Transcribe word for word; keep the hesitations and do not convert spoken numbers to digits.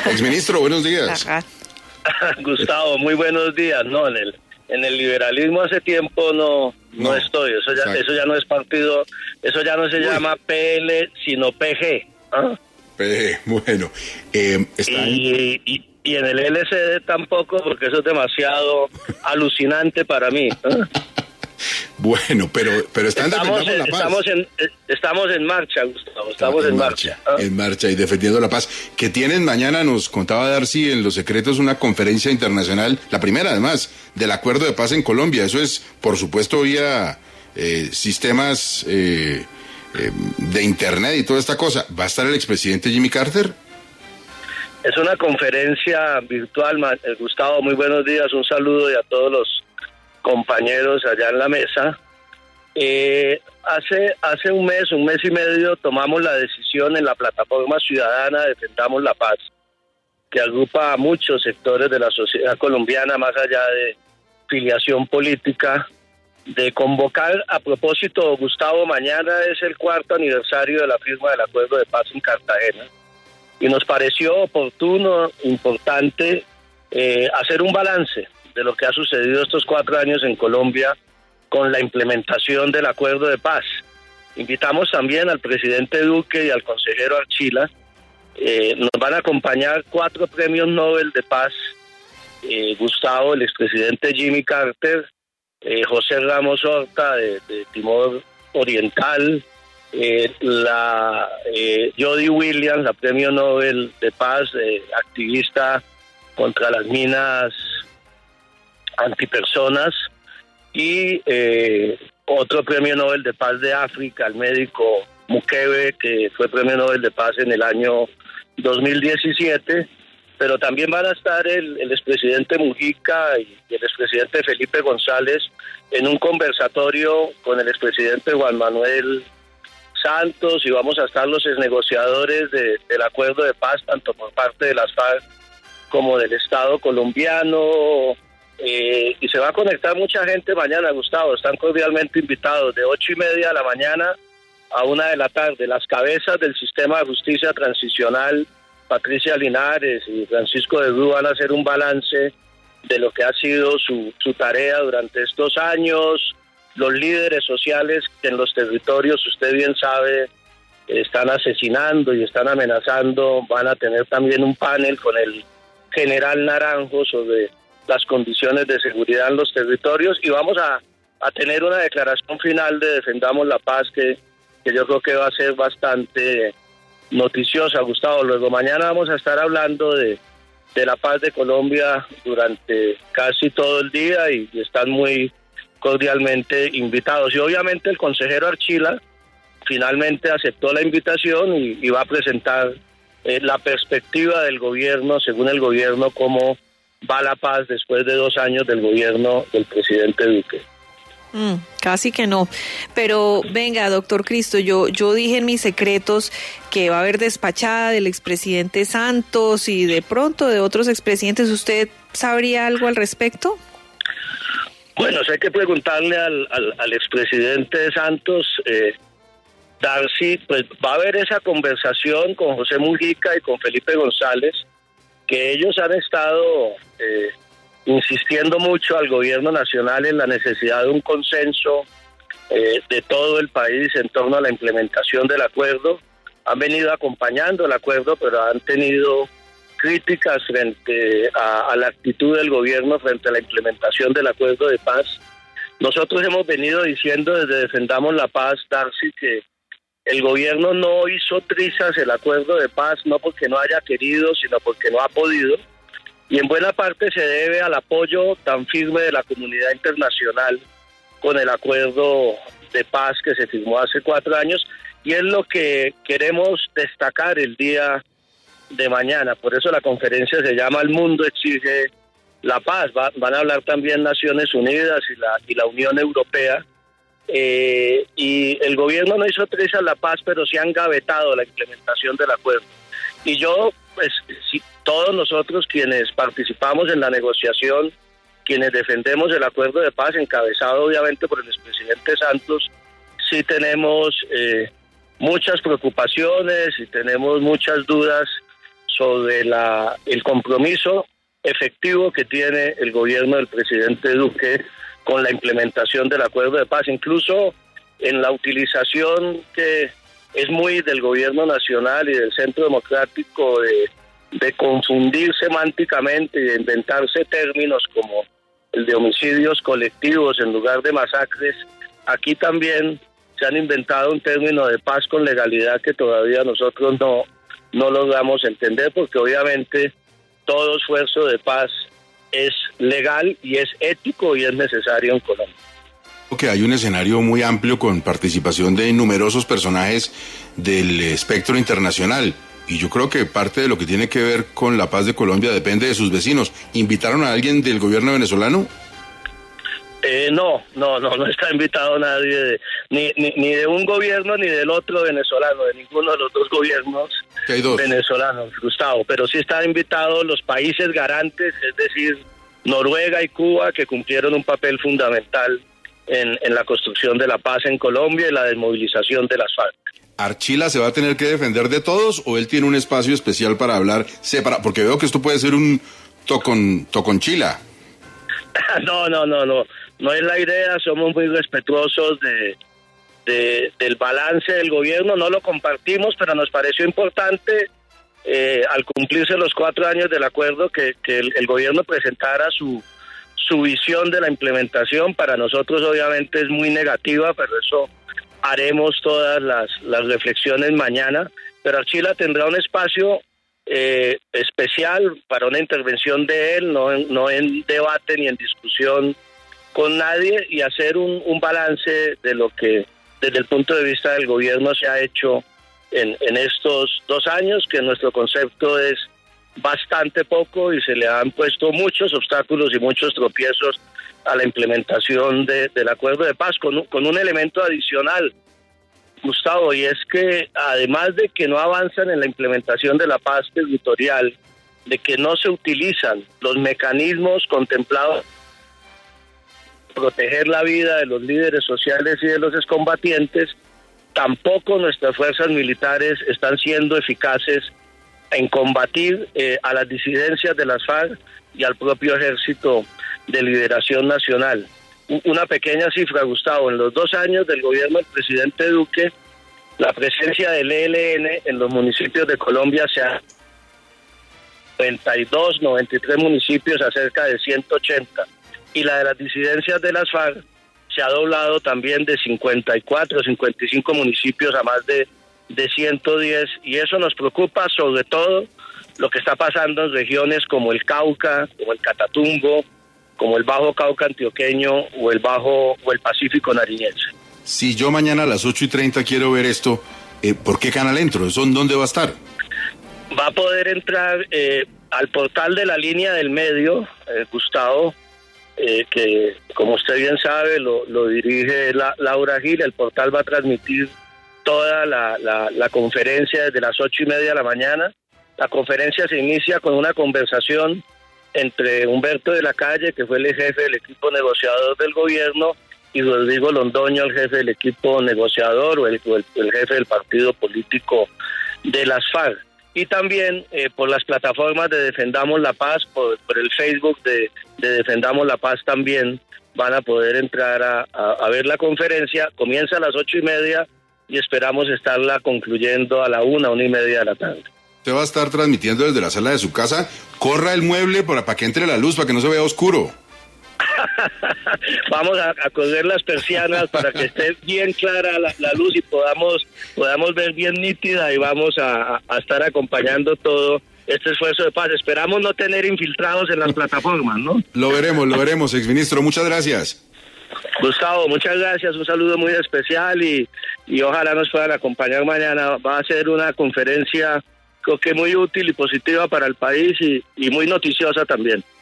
Exministro, buenos días. Gustavo, muy buenos días. No, en el, en el liberalismo hace tiempo no, no, no estoy. Eso ya, eso ya no es partido, eso ya no se Uy. llama P L, sino P G. ¿Ah? P G, bueno. Eh, está y, y, y en el L C D tampoco, porque eso es demasiado alucinante para mí. ¿Ah? Bueno, pero pero están estamos defendiendo en, la paz. Estamos en, estamos en marcha, Gustavo, estamos en, en marcha. marcha. ¿Ah? En marcha y defendiendo la paz. Que tienen mañana, nos contaba Darcy en Los Secretos, una conferencia internacional, la primera además, del acuerdo de paz en Colombia. Eso es, por supuesto, vía eh, sistemas eh, eh, de internet y toda esta cosa. ¿Va a estar el expresidente Jimmy Carter? Es una conferencia virtual, Gustavo, muy buenos días, un saludo y a todos los compañeros allá en la mesa. Eh, hace hace un mes, un mes y medio, tomamos la decisión en la plataforma ciudadana Defendamos la Paz, que agrupa a muchos sectores de la sociedad colombiana, más allá de filiación política, de convocar, a propósito, Gustavo, mañana es el cuarto aniversario de la firma del Acuerdo de Paz en Cartagena, y nos pareció oportuno, importante, eh, hacer un balance de lo que ha sucedido estos cuatro años en Colombia con la implementación del Acuerdo de Paz. Invitamos también al presidente Duque y al consejero Archila. Eh, nos van a acompañar cuatro premios Nobel de Paz. Eh, Gustavo, el expresidente Jimmy Carter, eh, José Ramos Horta de, de Timor Oriental, eh, la eh, Jody Williams, la premio Nobel de Paz, eh, activista contra las minas antipersonas, y eh, otro premio Nobel de Paz de África, el médico Mukwege, que fue premio Nobel de Paz en el año dos mil diecisiete, pero también van a estar el, el expresidente Mujica y el expresidente Felipe González en un conversatorio con el expresidente Juan Manuel Santos, y vamos a estar los negociadores de, del acuerdo de paz, tanto por parte de las FARC como del Estado colombiano. Eh, y se va a conectar mucha gente mañana, Gustavo. Están cordialmente invitados de ocho y media de la mañana a una de la tarde. Las cabezas del sistema de justicia transicional, Patricia Linares y Francisco de Rú, van a hacer un balance de lo que ha sido su, su tarea durante estos años. Los líderes sociales que en los territorios, usted bien sabe, están asesinando y están amenazando, van a tener también un panel con el general Naranjo sobre las condiciones de seguridad en los territorios, y vamos a, a tener una declaración final de Defendamos la Paz que, que yo creo que va a ser bastante noticiosa, Gustavo. Luego mañana vamos a estar hablando de, de la paz de Colombia durante casi todo el día, y, y están muy cordialmente invitados. Y obviamente el consejero Archila finalmente aceptó la invitación y, y va a presentar eh, la perspectiva del gobierno, según el gobierno, cómo va la paz después de dos años del gobierno del presidente Duque. Mm, casi que no. Pero venga, doctor Cristo, yo, yo dije en mis secretos que va a haber despachada del expresidente Santos y de pronto de otros expresidentes. ¿Usted sabría algo al respecto? Bueno, hay que preguntarle al, al, al expresidente Santos. eh, Darcy, pues va a haber esa conversación con José Mujica y con Felipe González, que ellos han estado eh, insistiendo mucho al gobierno nacional en la necesidad de un consenso eh, de todo el país en torno a la implementación del acuerdo. Han venido acompañando el acuerdo, pero han tenido críticas frente a, a la actitud del gobierno frente a la implementación del acuerdo de paz. Nosotros hemos venido diciendo desde Defendamos la Paz, Darcy, que el gobierno no hizo trizas el acuerdo de paz, no porque no haya querido, sino porque no ha podido, y en buena parte se debe al apoyo tan firme de la comunidad internacional con el acuerdo de paz que se firmó hace cuatro años, y es lo que queremos destacar el día de mañana. Por eso la conferencia se llama El Mundo Exige la Paz. Va, van a hablar también Naciones Unidas y la, y la Unión Europea. Eh, y el gobierno no hizo trizas la paz, pero sí han gavetado la implementación del acuerdo. Y yo, pues, si todos nosotros quienes participamos en la negociación, quienes defendemos el acuerdo de paz, encabezado obviamente por el expresidente Santos, sí tenemos eh, muchas preocupaciones y tenemos muchas dudas sobre la, el compromiso efectivo que tiene el gobierno del presidente Duque con la implementación del acuerdo de paz, incluso en la utilización que es muy del gobierno nacional y del Centro Democrático de, de confundir semánticamente y de inventarse términos como el de homicidios colectivos en lugar de masacres. Aquí también se han inventado un término de paz con legalidad que todavía nosotros no, no logramos entender, porque obviamente todo esfuerzo de paz es legal y es ético y es necesario en Colombia. Que hay un escenario muy amplio con participación de numerosos personajes del espectro internacional, y yo creo que parte de lo que tiene que ver con la paz de Colombia depende de sus vecinos. ¿Invitaron a alguien del gobierno venezolano? Eh, no, no, no, no está invitado nadie, de, ni, ni, ni de un gobierno ni del otro venezolano, de ninguno de los dos gobiernos hay dos venezolanos, Gustavo, pero sí están invitados los países garantes, es decir, Noruega y Cuba, que cumplieron un papel fundamental en, en la construcción de la paz en Colombia y la desmovilización de las FARC. ¿Archila se va a tener que defender de todos o él tiene un espacio especial para hablar separa? Porque veo que esto puede ser un tocon, toconchila. No, no, no, no, no es la idea, somos muy respetuosos de, de del balance del gobierno, no lo compartimos, pero nos pareció importante eh, al cumplirse los cuatro años del acuerdo que, que el, el gobierno presentara su, su visión de la implementación. Para nosotros obviamente es muy negativa, pero eso haremos todas las, las reflexiones mañana, pero Archila tendrá un espacio eh, especial para una intervención de él, no en, no en debate ni en discusión con nadie, y hacer un, un balance de lo que desde el punto de vista del gobierno se ha hecho en, en estos dos años, que nuestro concepto es bastante poco y se le han puesto muchos obstáculos y muchos tropiezos a la implementación de, del acuerdo de paz, con, con un elemento adicional, Gustavo, y es que además de que no avanzan en la implementación de la paz territorial, de que no se utilizan los mecanismos contemplados para proteger la vida de los líderes sociales y de los excombatientes, tampoco nuestras fuerzas militares están siendo eficaces en combatir eh, a las disidencias de las FARC y al propio Ejército de Liberación Nacional. Una pequeña cifra, Gustavo, en los dos años del gobierno del presidente Duque, la presencia del E L N en los municipios de Colombia se ha noventa y dos, noventa y tres municipios a cerca de ciento ochenta, y la de las disidencias de las FARC se ha doblado también de cincuenta y cuatro, cincuenta y cinco municipios a más de, de ciento diez, y eso nos preocupa sobre todo lo que está pasando en regiones como el Cauca, como el Catatumbo, como el Bajo Cauca antioqueño o el Bajo o el Pacífico nariñense. Si yo mañana a las ocho y treinta quiero ver esto, eh, ¿por qué canal entro? ¿Eso dónde va a estar? Va a poder entrar eh, al portal de la línea del medio, eh, Gustavo, eh, que como usted bien sabe lo, lo dirige la, Laura Gil. El portal va a transmitir toda la, la, la conferencia desde las ocho y media de la mañana. La conferencia se inicia con una conversación entre Humberto de la Calle, que fue el jefe del equipo negociador del gobierno, y Rodrigo Londoño, el jefe del equipo negociador o el, o el, el jefe del partido político de las FARC. Y también eh, por las plataformas de Defendamos la Paz, por, por el Facebook de, de Defendamos la Paz también van a poder entrar a, a, a ver la conferencia. Comienza a las ocho y media y esperamos estarla concluyendo a la una, una y media de la tarde. Usted va a estar transmitiendo desde la sala de su casa. Corra el mueble para, para que entre la luz, para que no se vea oscuro. Vamos a, a correr las persianas para que esté bien clara la, la luz y podamos podamos ver bien nítida, y vamos a, a estar acompañando todo este esfuerzo de paz. Esperamos no tener infiltrados en las plataformas, ¿no? Lo veremos, lo veremos, exministro. Muchas gracias. Gustavo, muchas gracias. Un saludo muy especial y, y ojalá nos puedan acompañar mañana. Va a ser una conferencia creo que muy útil y positiva para el país y, y muy noticiosa también.